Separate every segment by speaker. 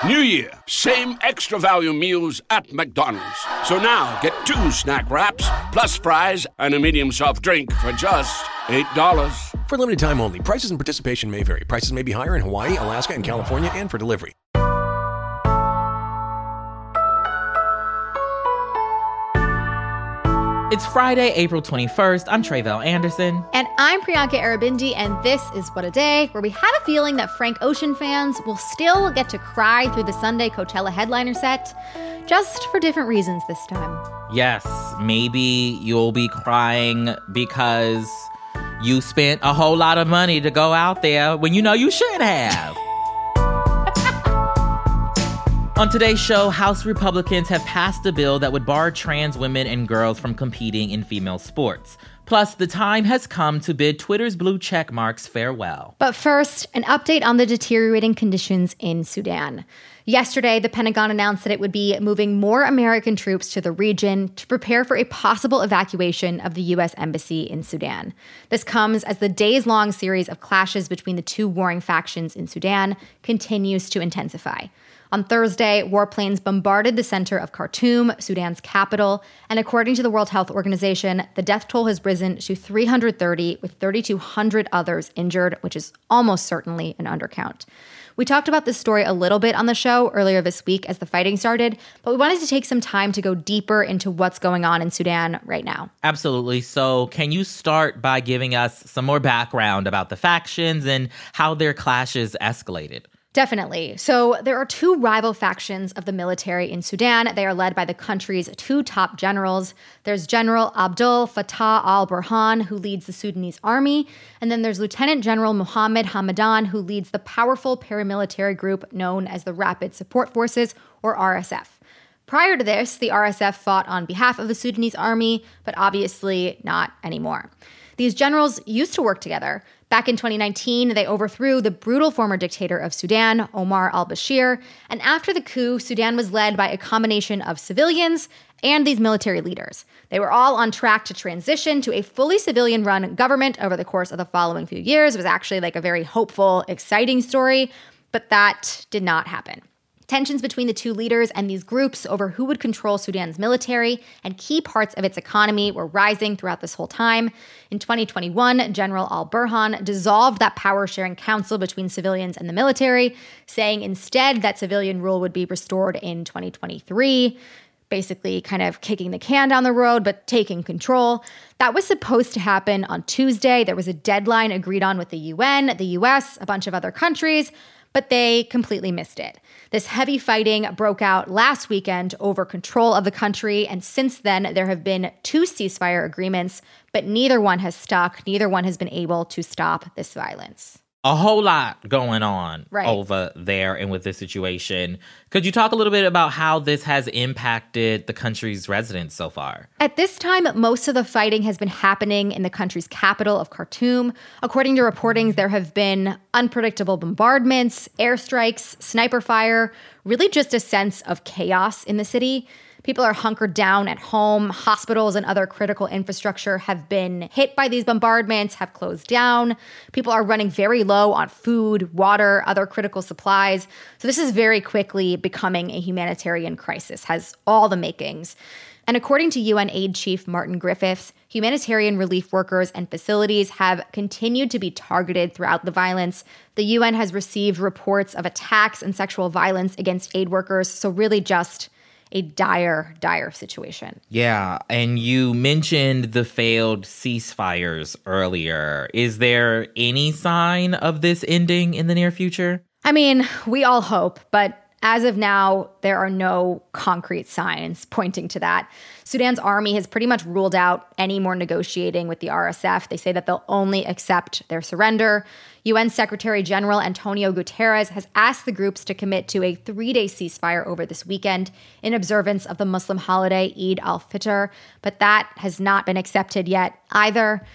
Speaker 1: New Year, same extra value meals at McDonald's. So now get 2 snack wraps, plus fries, and a medium soft drink for just $8.
Speaker 2: For limited time only. Prices and participation may vary. Prices may be higher in Hawaii, Alaska, and California, and for delivery.
Speaker 3: It's Friday, April 21st. I'm Tre'vell Anderson.
Speaker 4: And I'm Priyanka Aribindi, and this is What a Day, where we have a feeling that Frank Ocean fans will still get to cry through the Sunday Coachella headliner set, just for different reasons this time.
Speaker 3: Yes, maybe you'll be crying because you spent a whole lot of money to go out there when you know you should have. On today's show, House Republicans have passed a bill that would bar trans women and girls from competing in female sports. Plus, the time has come to bid Twitter's blue check marks farewell.
Speaker 4: But first, an update on the deteriorating conditions in Sudan. Yesterday, the Pentagon announced that it would be moving more American troops to the region to prepare for a possible evacuation of the U.S. Embassy in Sudan. This comes as the days-long series of clashes between the two warring factions in Sudan continues to intensify. On Thursday, warplanes bombarded the center of Khartoum, Sudan's capital, and according to the World Health Organization, the death toll has risen to 330, with 3,200 others injured, which is almost certainly an undercount. We talked about this story a little bit on the show earlier this week as the fighting started, but we wanted to take some time to go deeper into what's going on in Sudan right now.
Speaker 3: Absolutely. So can you start by giving us some more background about the factions and how their clashes escalated?
Speaker 4: Definitely. So there are two rival factions of the military in Sudan. They are led by the country's two top generals. There's General Abdel Fattah al-Burhan, who leads the Sudanese army. And then there's Lieutenant General Mohammed Hamadan, who leads the powerful paramilitary group known as the Rapid Support Forces, or RSF. Prior to this, the RSF fought on behalf of the Sudanese army, but obviously not anymore. These generals used to work together. Back in 2019, they overthrew the brutal former dictator of Sudan, Omar al-Bashir, and after the coup, Sudan was led by a combination of civilians and these military leaders. They were all on track to transition to a fully civilian-run government over the course of the following few years. It was actually like a very hopeful, exciting story, but that did not happen. Tensions between the two leaders and these groups over who would control Sudan's military and key parts of its economy were rising throughout this whole time. In 2021, General al-Burhan dissolved that power-sharing council between civilians and the military, saying instead that civilian rule would be restored in 2023, basically kind of kicking the can down the road, but taking control. That was supposed to happen on Tuesday. There was a deadline agreed on with the UN, the US, a bunch of other countries, but they completely missed it. This heavy fighting broke out last weekend over control of the country, and since then, there have been 2 ceasefire agreements, but neither one has stuck. Neither one has been able to stop this violence.
Speaker 3: A whole lot going on
Speaker 4: right
Speaker 3: over there and with this situation. Could you talk a little bit about how this has impacted the country's residents so far?
Speaker 4: At this time, most of the fighting has been happening in the country's capital of Khartoum. According to reportings, there have been unpredictable bombardments, airstrikes, sniper fire, really just a sense of chaos in the city. People are hunkered down at home. Hospitals and other critical infrastructure have been hit by these bombardments, have closed down. People are running very low on food, water, other critical supplies. So this is very quickly becoming a humanitarian crisis, has all the makings. And according to UN Aid Chief Martin Griffiths, humanitarian relief workers and facilities have continued to be targeted throughout the violence. The UN has received reports of attacks and sexual violence against aid workers. So really just a dire, dire situation.
Speaker 3: Yeah, and you mentioned the failed ceasefires earlier. Is there any sign of this ending in the near future?
Speaker 4: I mean, we all hope, but as of now, there are no concrete signs pointing to that. Sudan's army has pretty much ruled out any more negotiating with the RSF. They say that they'll only accept their surrender. UN Secretary General Antonio Guterres has asked the groups to commit to a 3-day ceasefire over this weekend in observance of the Muslim holiday Eid al-Fitr, but that has not been accepted yet either.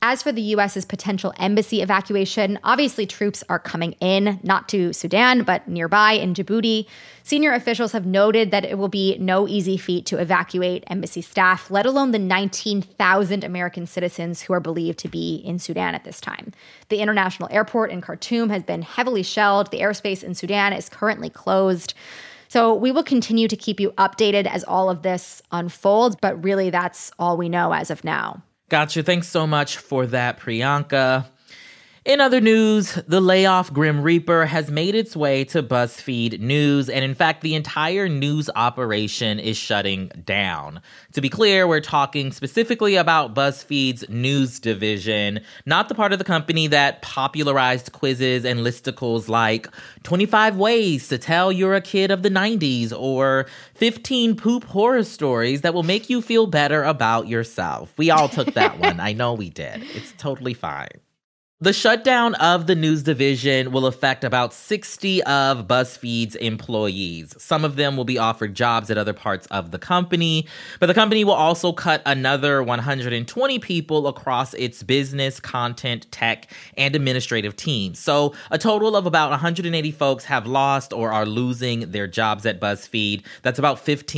Speaker 4: As for the U.S.'s potential embassy evacuation, obviously troops are coming in, not to Sudan, but nearby in Djibouti. Senior officials have noted that it will be no easy feat to evacuate embassy staff, let alone the 19,000 American citizens who are believed to be in Sudan at this time. The international airport in Khartoum has been heavily shelled. The airspace in Sudan is currently closed. So we will continue to keep you updated as all of this unfolds, but really that's all we know as of now.
Speaker 3: Gotcha. Thanks so much for that, Priyanka. In other news, the layoff Grim Reaper has made its way to BuzzFeed News, and in fact, the entire news operation is shutting down. To be clear, we're talking specifically about BuzzFeed's news division, not the part of the company that popularized quizzes and listicles like 25 ways to tell you're a kid of the 90s or 15 poop horror stories that will make you feel better about yourself. We all took that one. I know we did. It's totally fine. The shutdown of the news division will affect about 60 of BuzzFeed's employees. Some of them will be offered jobs at other parts of the company, but the company will also cut another 120 people across its business, content, tech, and administrative teams. So a total of about 180 folks have lost or are losing their jobs at BuzzFeed. That's about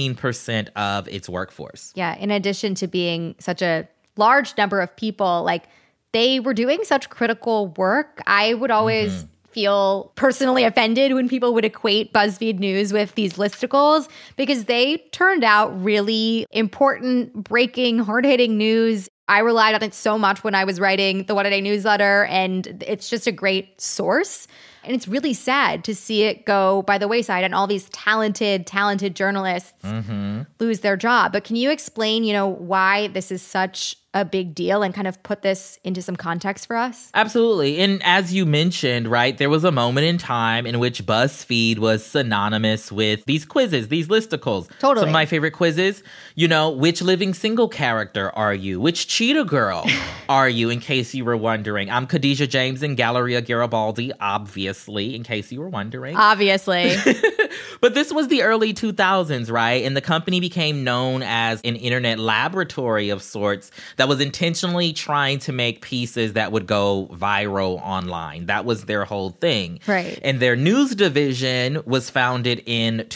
Speaker 3: 15% of its workforce.
Speaker 4: Yeah, in addition to being such a large number of people, like, they were doing such critical work. I would always feel personally offended when people would equate BuzzFeed News with these listicles because they turned out really important, breaking, hard-hitting news. I relied on it so much when I was writing the What A Day newsletter, and it's just a great source. And it's really sad to see it go by the wayside and all these talented journalists lose their job. But can you explain, why this is such a big deal and kind of put this into some context for us?
Speaker 3: Absolutely. And as you mentioned, right, there was a moment in time in which BuzzFeed was synonymous with these quizzes, these listicles.
Speaker 4: Totally.
Speaker 3: Some of my favorite quizzes, which living single character are you? Which cheetah girl are you, in case you were wondering? I'm Khadijah James and Galleria Garibaldi, obviously, in case you were wondering.
Speaker 4: Obviously.
Speaker 3: But this was the early 2000s, right? And the company became known as an internet laboratory of sorts that was intentionally trying to make pieces that would go viral online. That was their whole thing.
Speaker 4: Right.
Speaker 3: And their news division was founded in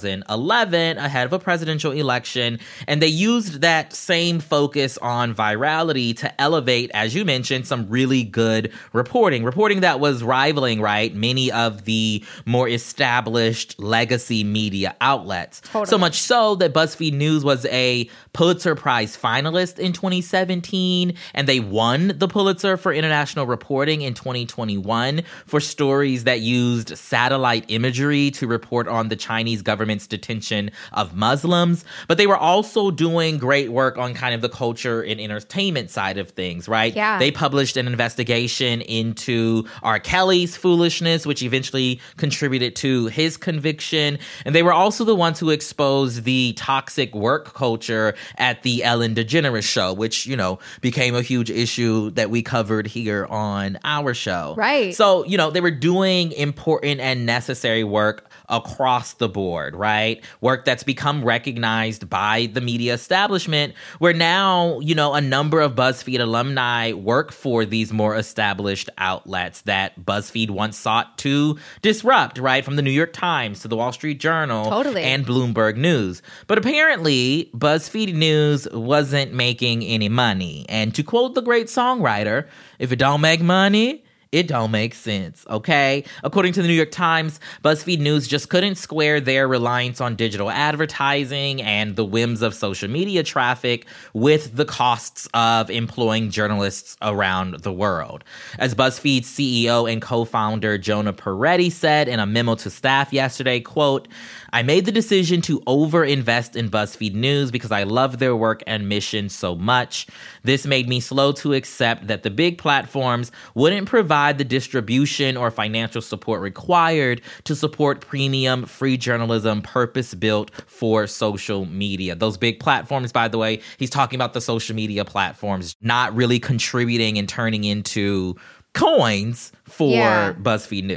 Speaker 3: 2011 ahead of a presidential election. And they used that same focus on virality to elevate, as you mentioned, some really good reporting that was rivaling, right, many of the more established legacy media outlets.
Speaker 4: Totally.
Speaker 3: So much so that BuzzFeed News was a Pulitzer Prize finalist in 2017, and they won the Pulitzer for International Reporting in 2021 for stories that used satellite imagery to report on the Chinese government's detention of Muslims. But they were also doing great work on kind of the culture and entertainment side of things, right?
Speaker 4: Yeah.
Speaker 3: They published an investigation into R. Kelly's foolishness, which eventually contributed to his conviction. And they were also the ones who exposed the toxic work culture at the Ellen DeGeneres show, which, became a huge issue that we covered here on our show.
Speaker 4: Right.
Speaker 3: So, they were doing important and necessary work across the board, right? Work that's become recognized by the media establishment, where now, a number of BuzzFeed alumni work for these more established outlets that BuzzFeed once sought to disrupt, right? From the New York Times to the Wall Street Journal and Bloomberg News. But apparently, BuzzFeed News wasn't making any money. And to quote the great songwriter, if it don't make money, it don't make sense, okay? According to the New York Times, BuzzFeed News just couldn't square their reliance on digital advertising and the whims of social media traffic with the costs of employing journalists around the world. As BuzzFeed's CEO and co-founder Jonah Peretti said in a memo to staff yesterday, quote, "I made the decision to over-invest in BuzzFeed News because I love their work and mission so much. This made me slow to accept that the big platforms wouldn't provide the distribution or financial support required to support premium free journalism purpose-built for social media." Those big platforms, by the way, he's talking about the social media platforms not really contributing and turning into coins for BuzzFeed News.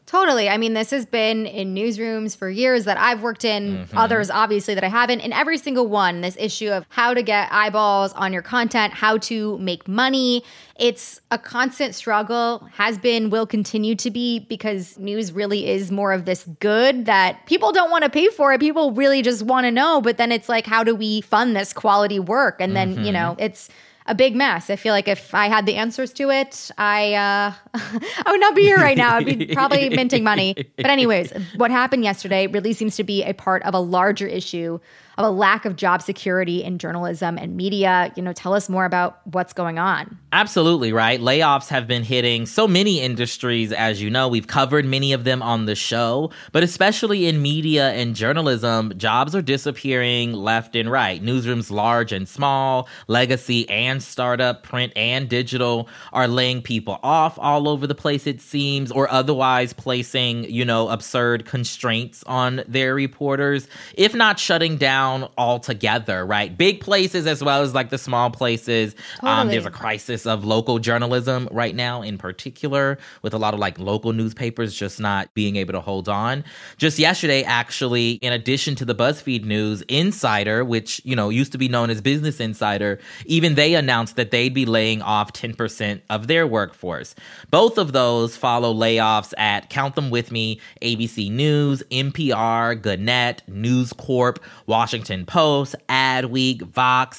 Speaker 4: Totally. I mean, this has been in newsrooms for years that I've worked in, others obviously that I haven't. In every single one, this issue of how to get eyeballs on your content, how to make money. It's a constant struggle, has been, will continue to be, because news really is more of this good that people don't want to pay for it. People really just want to know. But then it's like, how do we fund this quality work? And then, it's a big mess. I feel like if I had the answers to it, I would not be here right now. I'd be probably minting money. But anyways, what happened yesterday really seems to be a part of a larger issue of a lack of job security in journalism and media. Tell us more about what's going on.
Speaker 3: Absolutely, right? Layoffs have been hitting so many industries, as you know. We've covered many of them on the show, but especially in media and journalism, jobs are disappearing left and right. Newsrooms large and small, legacy and startup, print and digital are laying people off all over the place, it seems, or otherwise placing, absurd constraints on their reporters, if not shutting down altogether, right? Big places as well as like the small places.
Speaker 4: Totally.
Speaker 3: There's a crisis of local journalism right now in particular, with a lot of like local newspapers just not being able to hold on. Just yesterday, actually, in addition to the BuzzFeed News Insider, which, used to be known as Business Insider, even they announced that they'd be laying off 10% of their workforce. Both of those follow layoffs at, count them with me, ABC News, NPR, Gannett, News Corp, Washington Post, Adweek, Vox,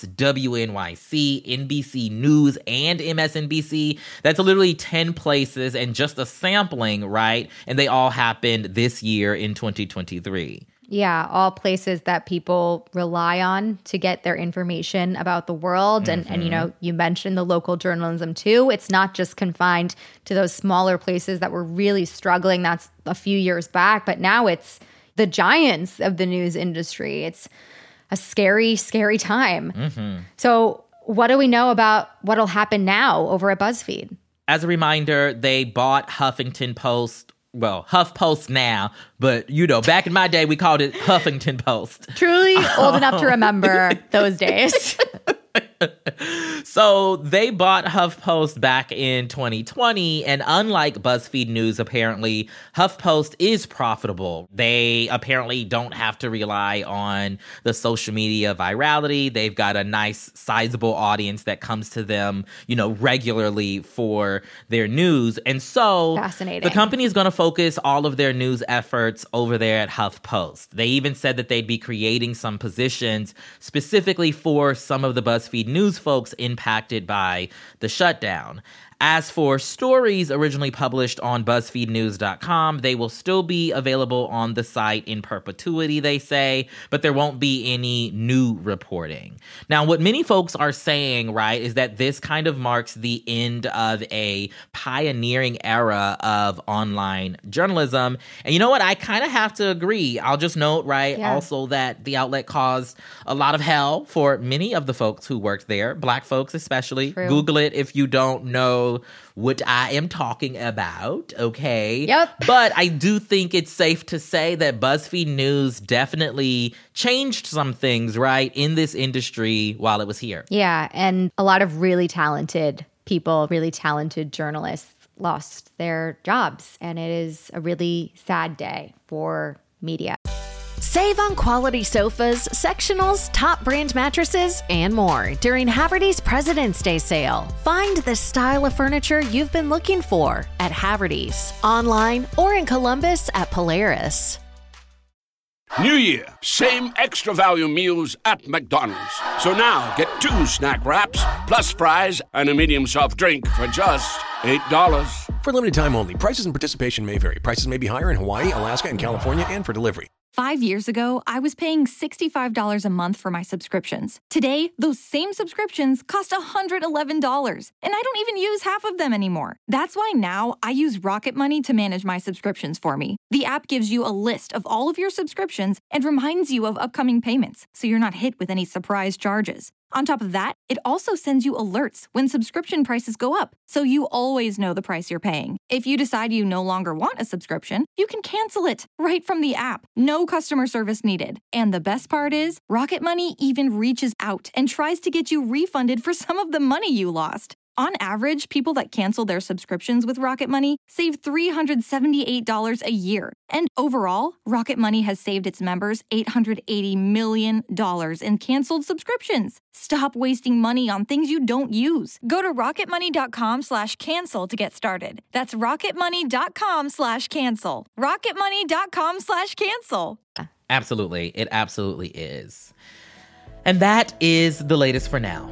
Speaker 3: WNYC, NBC News, and MSNBC. That's literally 10 places and just a sampling, right? And they all happened this year in 2023.
Speaker 4: Yeah, all places that people rely on to get their information about the world. And you mentioned the local journalism too. It's not just confined to those smaller places that were really struggling. That's a few years back. But now it's the giants of the news industry. It's a scary, scary time. So what do we know about what'll happen now over at BuzzFeed?
Speaker 3: As a reminder, they bought Huffington Post. Well, HuffPost now, but, back in my day, we called it Huffington Post.
Speaker 4: Truly old enough to remember those days.
Speaker 3: So they bought HuffPost back in 2020, and unlike BuzzFeed News, apparently, HuffPost is profitable. They apparently don't have to rely on the social media virality. They've got a nice, sizable audience that comes to them, regularly for their news. And so
Speaker 4: fascinating.
Speaker 3: The company is going to focus all of their news efforts over there at HuffPost. They even said that they'd be creating some positions specifically for some of the BuzzFeed News folks impacted by the shutdown. As for stories originally published on BuzzFeedNews.com, they will still be available on the site in perpetuity, they say, but there won't be any new reporting. Now, what many folks are saying, right, is that this kind of marks the end of a pioneering era of online journalism. And you know what? I kind of have to agree. I'll just note, right, also that the outlet caused a lot of hell for many of the folks who worked there, Black folks especially.
Speaker 4: True.
Speaker 3: Google it if you don't know what I am talking about, okay?
Speaker 4: Yep.
Speaker 3: But I do think it's safe to say that BuzzFeed News definitely changed some things, right, in this industry while it was here.
Speaker 4: Yeah, and a lot of really talented people, really talented journalists lost their jobs. And it is a really sad day for media.
Speaker 5: Save on quality sofas, sectionals, top brand mattresses, and more during Haverty's President's Day sale. Find the style of furniture you've been looking for at Haverty's, online or in Columbus at Polaris.
Speaker 1: New Year, same extra value meals at McDonald's. So now get 2 snack wraps, plus fries, and a medium soft drink for just $8.
Speaker 2: For limited time only, prices and participation may vary. Prices may be higher in Hawaii, Alaska, and California, and for delivery.
Speaker 6: 5 years ago, I was paying $65 a month for my subscriptions. Today, those same subscriptions cost $111, and I don't even use half of them anymore. That's why now I use Rocket Money to manage my subscriptions for me. The app gives you a list of all of your subscriptions and reminds you of upcoming payments, so you're not hit with any surprise charges. On top of that, it also sends you alerts when subscription prices go up, so you always know the price you're paying. If you decide you no longer want a subscription, you can cancel it right from the app. No customer service needed. And the best part is, Rocket Money even reaches out and tries to get you refunded for some of the money you lost. On average, people that cancel their subscriptions with Rocket Money save $378 a year. And overall, Rocket Money has saved its members $880 million in canceled subscriptions. Stop wasting money on things you don't use. Go to rocketmoney.com/cancel to get started. That's rocketmoney.com/cancel. rocketmoney.com/cancel.
Speaker 3: Absolutely. It absolutely is. And that is the latest for now.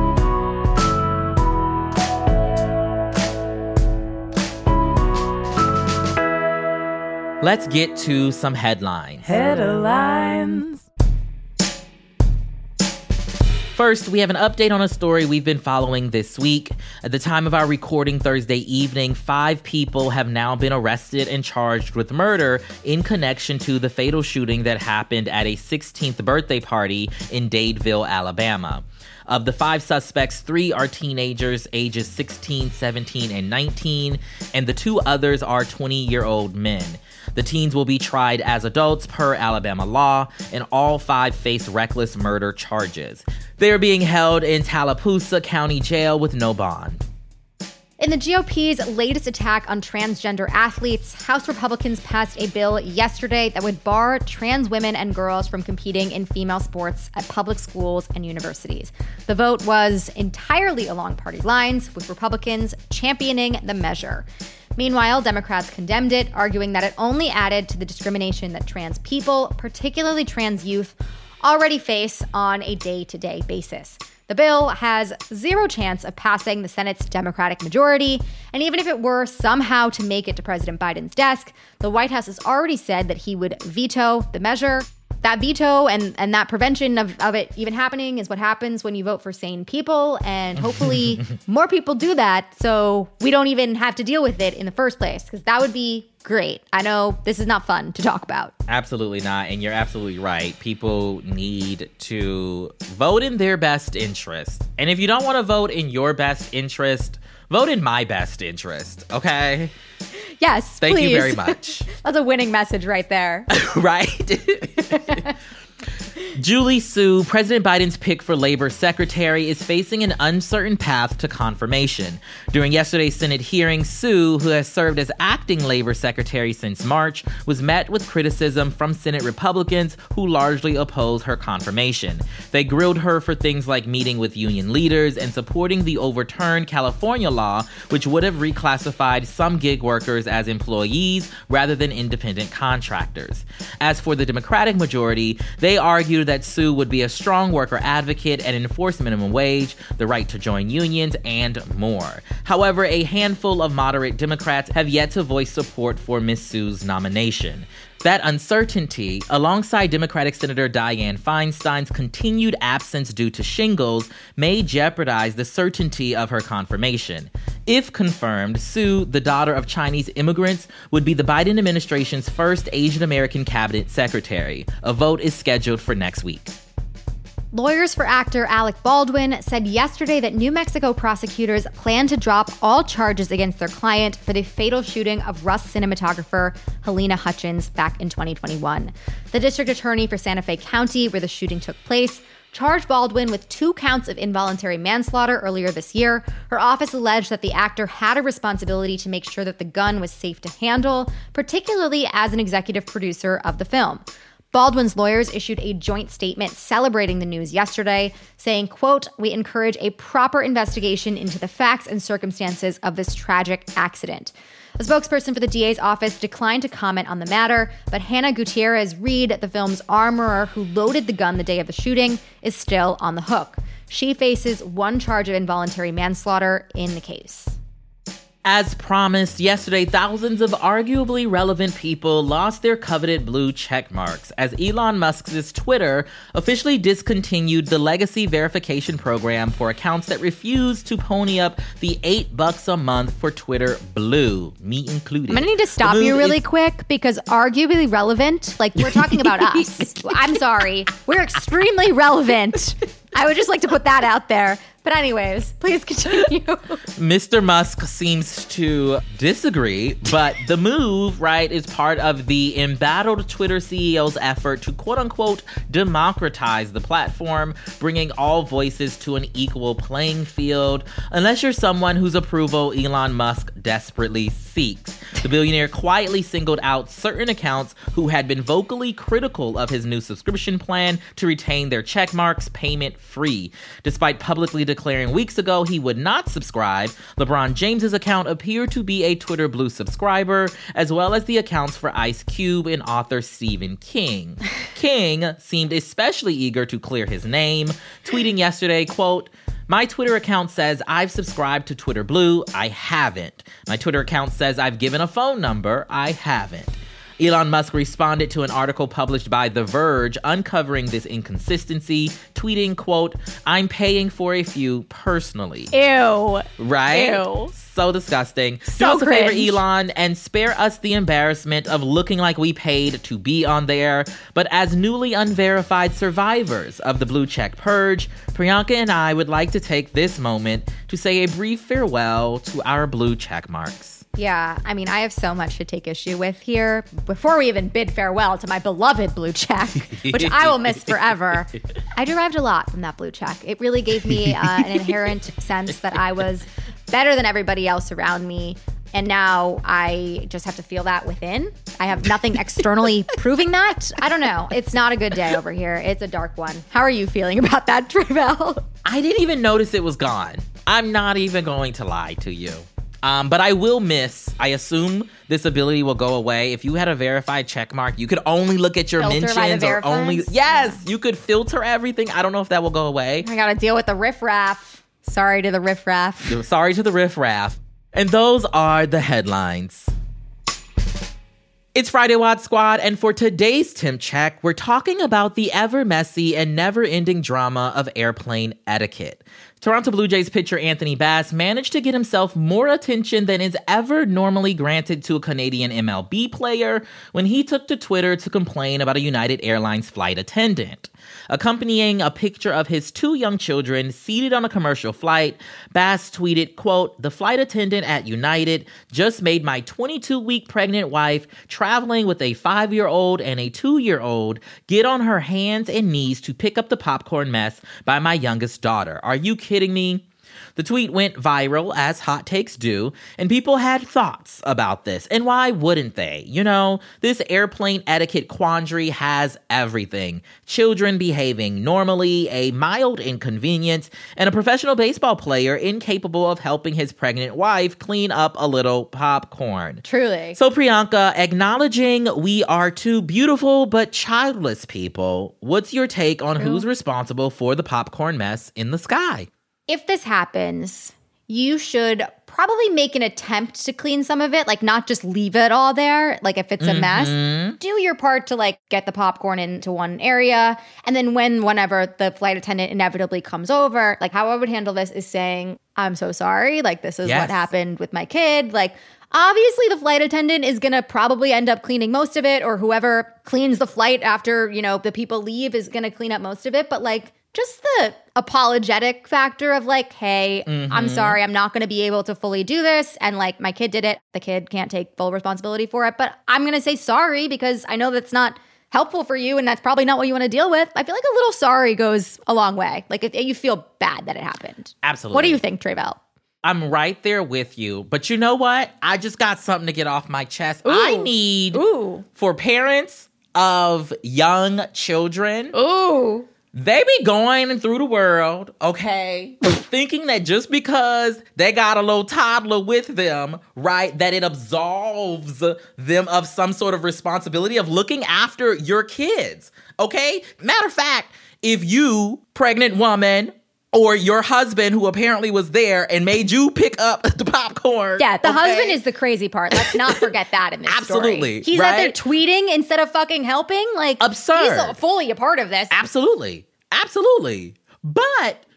Speaker 3: Let's get to some headlines. First, we have an update on a story we've been following this week. At the time of our recording Thursday evening, 5 people have now been arrested and charged with murder in connection to the fatal shooting that happened at a 16th birthday party in Dadeville, Alabama. Of the 5 suspects, 3 are teenagers ages 16, 17, and 19, and the 2 others are 20-year-old men. The teens will be tried as adults per Alabama law, and all 5 face reckless murder charges. They are being held in Tallapoosa County Jail with no bond.
Speaker 4: In the GOP's latest attack on transgender athletes, House Republicans passed a bill yesterday that would bar trans women and girls from competing in female sports at public schools and universities. The vote was entirely along party lines, with Republicans championing the measure. Meanwhile, Democrats condemned it, arguing that it only added to the discrimination that trans people, particularly trans youth, already face on a day-to-day basis. The bill has 0 chance of passing the Senate's Democratic majority, and even if it were somehow to make it to President Biden's desk, the White House has already said that he would veto the measure. That veto and that prevention of it even happening is what happens when you vote for sane people, and hopefully more people do that so we don't even have to deal with it in the first place, because that would be great. I know this is not fun to talk about.
Speaker 3: Absolutely not, and you're absolutely right. People need to vote in their best interest. And if you don't want to vote in your best interest, vote in my best interest, okay?
Speaker 4: Yes,
Speaker 3: Thank
Speaker 4: please.
Speaker 3: you very much.
Speaker 4: That's a winning message right there.
Speaker 3: Right? Julie Su, President Biden's pick for labor secretary, is facing an uncertain path to confirmation. During yesterday's Senate hearing, Su, who has served as acting labor secretary since March, was met with criticism from Senate Republicans who largely oppose her confirmation. They grilled her for things like meeting with union leaders and supporting the overturned California law, which would have reclassified some gig workers as employees rather than independent contractors. As for the Democratic majority, they argued that Su would be a strong worker advocate and enforce minimum wage, the right to join unions, and more. However, a handful of moderate Democrats have yet to voice support for Ms. Su's nomination. That uncertainty, alongside Democratic Senator Dianne Feinstein's continued absence due to shingles, may jeopardize the certainty of her confirmation. If confirmed, Su, the daughter of Chinese immigrants, would be the Biden administration's first Asian American cabinet secretary. A vote is scheduled for next week.
Speaker 4: Lawyers for actor Alec Baldwin said yesterday that New Mexico prosecutors plan to drop all charges against their client for the fatal shooting of Rust cinematographer Helena Hutchins back in 2021. The district attorney for Santa Fe County, where the shooting took place, charged Baldwin with 2 counts of involuntary manslaughter earlier this year. Her office alleged that the actor had a responsibility to make sure that the gun was safe to handle, particularly as an executive producer of the film. Baldwin's lawyers issued a joint statement celebrating the news yesterday, saying, quote, "We encourage a proper investigation into the facts and circumstances of this tragic accident." A spokesperson for the DA's office declined to comment on the matter, but Hannah Gutierrez-Reed, the film's armorer who loaded the gun the day of the shooting, is still on the hook. She faces 1 charge of involuntary manslaughter in the case.
Speaker 3: As promised, yesterday, thousands of arguably relevant people lost their coveted blue check marks as Elon Musk's Twitter officially discontinued the legacy verification program for accounts that refused to pony up the $8 a month for Twitter Blue, me included.
Speaker 4: I'm gonna need to stop you really quick because arguably relevant, like we're talking about us. I'm sorry. We're extremely relevant. I would just like to put that out there. But anyways, please continue.
Speaker 3: Mr. Musk seems to disagree, but the move, right, is part of the embattled Twitter CEO's effort to quote-unquote democratize the platform, bringing all voices to an equal playing field, unless you're someone whose approval Elon Musk desperately seeks. The billionaire quietly singled out certain accounts who had been vocally critical of his new subscription plan to retain their checkmarks payment-free. Despite publicly declaring weeks ago he would not subscribe, LeBron James's account appeared to be a Twitter Blue subscriber, as well as the accounts for Ice Cube and author Stephen King. King seemed especially eager to clear his name, tweeting yesterday, quote, "My Twitter account says I've subscribed to Twitter Blue. I haven't. My Twitter account says I've given a phone number. I haven't." Elon Musk responded to an article published by The Verge uncovering this inconsistency, tweeting, quote, "I'm paying for a few personally."
Speaker 4: Ew.
Speaker 3: Right?
Speaker 4: Ew.
Speaker 3: So disgusting.
Speaker 4: So
Speaker 3: Do us a favor,
Speaker 4: cringe.
Speaker 3: Elon, and spare us the embarrassment of looking like we paid to be on there. But as newly unverified survivors of the Blue Check Purge, Priyanka and I would like to take this moment to say a brief farewell to our blue check marks.
Speaker 4: Yeah, I mean, I have so much to take issue with here. Before we even bid farewell to my beloved blue check, which I will miss forever, I derived a lot from that blue check. It really gave me an inherent sense that I was better than everybody else around me. And now I just have to feel that within. I have nothing externally proving that. I don't know. It's not a good day over here. It's a dark one. How are you feeling about that, Tre'vell?
Speaker 3: I didn't even notice it was gone. I'm not even going to lie to you. But I will miss, I assume this ability will go away. If you had a verified check mark, you could only look at your
Speaker 4: Filter by the
Speaker 3: mentions or only,
Speaker 4: verifies?
Speaker 3: yes, you could filter everything. I don't know if that will go away.
Speaker 4: I gotta deal with the riffraff. Sorry to the riffraff.
Speaker 3: Sorry to the riffraff. And those are the headlines. It's Friday Wad Squad, and for today's Temp Check, we're talking about the ever messy and never-ending drama of airplane etiquette. Toronto Blue Jays pitcher Anthony Bass managed to get himself more attention than is ever normally granted to a Canadian MLB player when he took to Twitter to complain about a United Airlines flight attendant. Accompanying a picture of his two young children seated on a commercial flight, Bass tweeted, quote, "The flight attendant at United just made my 22-week pregnant wife traveling with a 5-year-old and a 2-year-old get on her hands and knees to pick up the popcorn mess by my youngest daughter. Are you kidding me?" The tweet went viral, as hot takes do, and people had thoughts about this. And why wouldn't they? You know, this airplane etiquette quandary has everything. Children behaving normally, a mild inconvenience, and a professional baseball player incapable of helping his pregnant wife clean up a little popcorn.
Speaker 4: Truly.
Speaker 3: So Priyanka, acknowledging we are two beautiful but childless people, what's your take on who's responsible for the popcorn mess in the sky?
Speaker 4: If this happens, you should probably make an attempt to clean some of it, like not just leave it all there. Like if it's a mess, do your part to like get the popcorn into one area. And then whenever the flight attendant inevitably comes over, like how I would handle this is saying, "I'm so sorry. Like this is what happened with my kid." Like obviously the flight attendant is going to probably end up cleaning most of it, or whoever cleans the flight after, you know, the people leave is going to clean up most of it. But like, just the apologetic factor of like, hey, I'm sorry, I'm not going to be able to fully do this. And like, my kid did it. The kid can't take full responsibility for it. But I'm going to say sorry because I know that's not helpful for you and that's probably not what you want to deal with. I feel like a little sorry goes a long way. Like if you feel bad that it happened.
Speaker 3: Absolutely.
Speaker 4: What do you think, Tre'vell?
Speaker 3: I'm right there with you. But you know what? I just got something to get off my chest.
Speaker 4: Ooh.
Speaker 3: I need for parents of young children.
Speaker 4: Ooh.
Speaker 3: They be going through the world, okay, thinking that just because they got a little toddler with them, right, that it absolves them of some sort of responsibility of looking after your kids, okay? Matter of fact, if you, pregnant woman, or your husband who apparently was there and made you pick up the popcorn.
Speaker 4: Yeah, the husband is the crazy part. Let's not forget that in this
Speaker 3: Absolutely,
Speaker 4: story. He's
Speaker 3: right?
Speaker 4: out there tweeting instead of fucking helping. Like,
Speaker 3: absurd.
Speaker 4: He's fully a part of this.
Speaker 3: Absolutely. Absolutely. But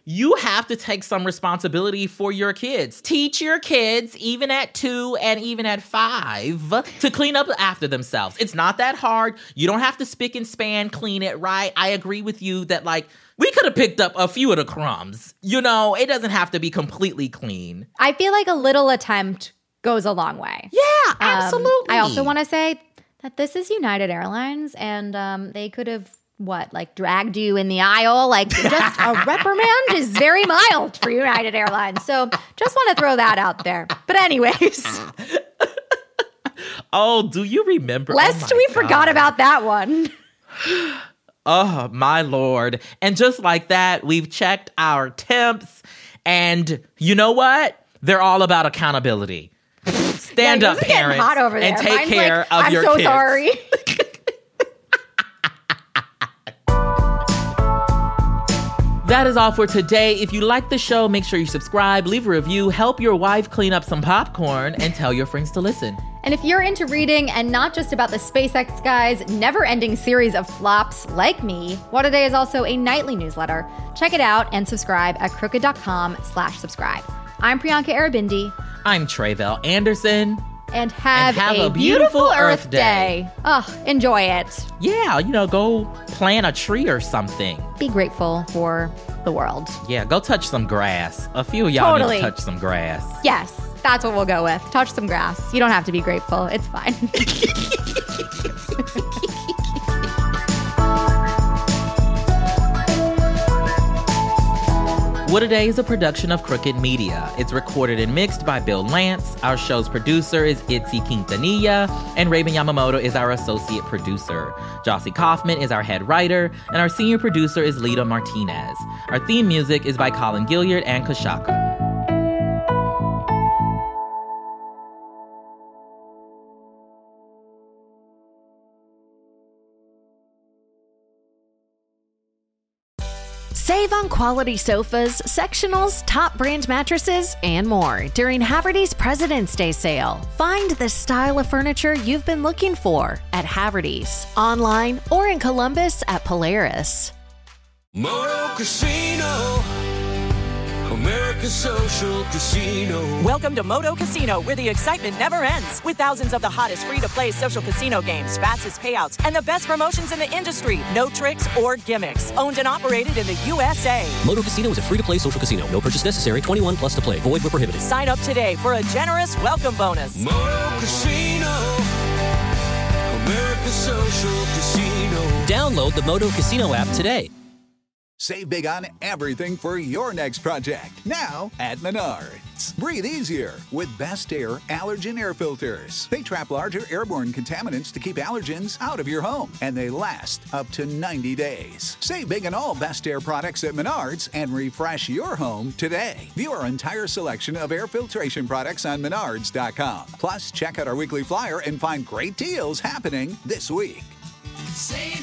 Speaker 3: you have to take some responsibility for your kids. Teach your kids, even at 2 and even at 5, to clean up after themselves. It's not that hard. You don't have to spick and span clean it, right? I agree with you that, like, we could have picked up a few of the crumbs. You know, it doesn't have to be completely clean.
Speaker 4: I feel like a little attempt goes a long way.
Speaker 3: Yeah, absolutely.
Speaker 4: I also want to say that this is United Airlines, and they could have, dragged you in the aisle? Like, just a reprimand is very mild for United Airlines. So just want to throw that out there. But anyways.
Speaker 3: Oh, do you remember?
Speaker 4: Lest we forgot about that one.
Speaker 3: Oh, my Lord. And just like that, we've checked our temps. And you know what? They're all about accountability. Stand up, parents,
Speaker 4: hot over there.
Speaker 3: And take
Speaker 4: Mine's
Speaker 3: care of your kids.
Speaker 4: I'm so sorry.
Speaker 3: That is all for today. If you like the show, make sure you subscribe, leave a review, help your wife clean up some popcorn, and tell your friends to listen.
Speaker 4: And if you're into reading and not just about the SpaceX guys' never-ending series of flops like me, What A Day is also a nightly newsletter. Check it out and subscribe at crooked.com/subscribe. I'm Priyanka Aribindi.
Speaker 3: I'm Tre'vell Anderson.
Speaker 4: And have a beautiful Earth Day. Oh, enjoy it.
Speaker 3: Yeah, go plant a tree or something.
Speaker 4: Be grateful for the world.
Speaker 3: Yeah, go touch some grass. A few of y'all need to touch some grass.
Speaker 4: Yes, that's what we'll go with. Touch some grass. You don't have to be grateful. It's fine.
Speaker 3: What A Day is a production of Crooked Media. It's recorded and mixed by Bill Lance. Our show's producer is Itzy Quintanilla, and Raven Yamamoto is our associate producer. Jossie Kaufman is our head writer, and our senior producer is Lita Martinez. Our theme music is by Colin Gilliard and Kashaka.
Speaker 5: Save on quality sofas, sectionals, top brand mattresses, and more during Haverty's President's Day sale. Find the style of furniture you've been looking for at Haverty's, online or in Columbus at Polaris.
Speaker 7: Moto Casino, America's social casino.
Speaker 8: Welcome to Moto Casino, where the excitement never ends. With thousands of the hottest free-to-play social casino games, fastest payouts, and the best promotions in the industry. No tricks or gimmicks. Owned and operated in the USA.
Speaker 9: Moto Casino is a free-to-play social casino. No purchase necessary. 21 plus to play. Void where prohibited.
Speaker 8: Sign up today for a generous welcome bonus.
Speaker 7: Moto Casino, America's social casino.
Speaker 9: Download the Moto Casino app today.
Speaker 10: Save big on everything for your next project. Now at Menards. Breathe easier with Best Air allergen air filters. They trap larger airborne contaminants to keep allergens out of your home, and they last up to 90 days. Save big on all Best Air products at Menards and refresh your home today. View our entire selection of air filtration products on Menards.com. Plus, check out our weekly flyer and find great deals happening this week.
Speaker 7: Save